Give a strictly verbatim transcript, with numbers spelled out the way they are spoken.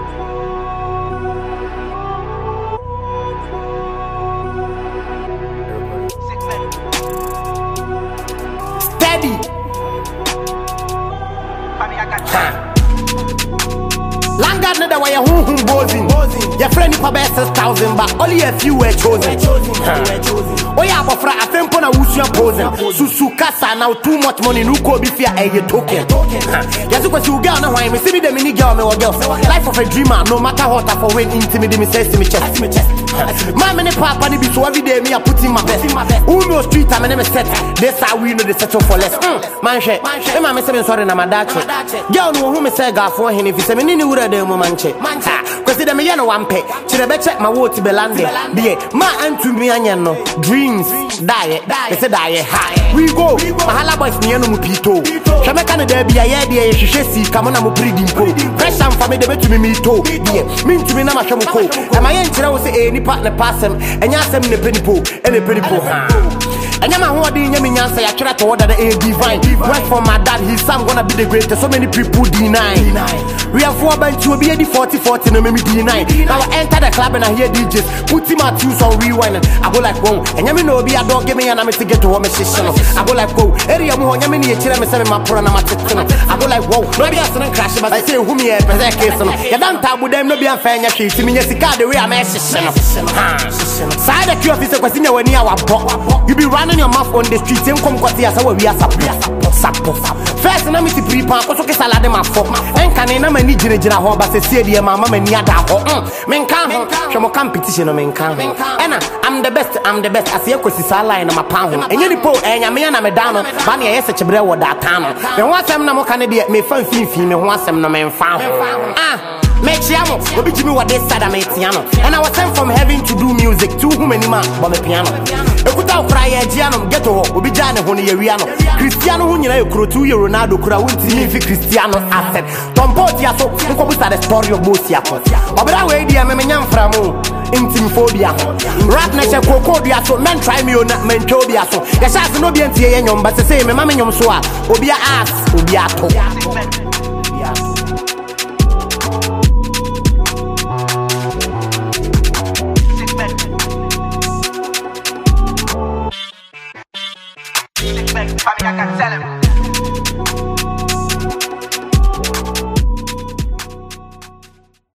Steady. Langard no da way hum hum bozing. Your friend for best six thousand, but only a few were chosen. Oh yeah, but for a tempo na wusu posing. Susu kasa now too much money no ko be fear a token. Yes, because you girl now why me see me the mini girl me or girl. Life of a dreamer, no matter what I for when intimidate me says to me chest. My many papa ni be so every day me I put in my best. Who knows street time and me set. This how we know the settle for less. Man she, e ma me say me sorry na my dad. Girl no who me say ga for him if you say me ni wura de mo man che. Cause they me no one pay. Chire be check my word to be landed. Be ma antu mi anya no. Dreams die, they say die. We go. Mahala boys ni eno mu pito. She me kan de bia ye de hwehwe si kamo na mo predi mpo. Pressure for me de betumi mi to. Be me ntumi na ma hwe mo ko. E ma ye nkyere wo say e nipa ne passem. Enya asem ne penipo, e ne penipo. Enya ma ho odi nya me nyansa ya twere to order the a divine. Wait for my dad, his son gonna be the greatest. So many people deny. We have four bands to be the forty forty no me deny. Now I enter the club and I hear D Js put him at tunes on rewind. I go like whoa. Enya me no be a dog give me an am to get to home session. I go like whoa. Area mo nya me ni e kire me say me ma pro na ma tete no. I go like whoa. No be asan crash but I say who me e pese case no. Ya dan tabu dem no be an fa nya hwe ti me nya sika the way am e session no. Side the queue officer kwasi nya wani awabo. You be running your mouth on the street and come kwati asa we asa sapo. First na me ti prepare ko so ke salade ma fo. En kan na mani jire jira ho ba se sie de mama mani ada ho. Men kan ho. Hwe mo competition no men kan ho. Ena I'm the best, I'm the best. Ase ekosi sa line na ma pan ho. Enye ni po enya me na me dan no. Ba na ye se chebre wo da tan no. Me ho asem na mo kan de me fan finfin me ho asem no me mfa ho. Ah Mechiamo, obi jimi wa this side me piano. And I was sent from heaven to do music. To whom any man but me piano. Ekuta ukra ye giano geto ho, obi jane ho ne ye wiano. Cristiano hu nyina ekro two year Ronaldo kura wonti mi fi Cristiano asset. Tompoti aso, nko busa the story of both ya. Obra we dia me nyam framu. Intimphobia. Rap na she koko dia so men try me on men tobia so. Ya sha no bi antie ye nyom ba se say me mama nyom so a. Obi a ass, obi a to.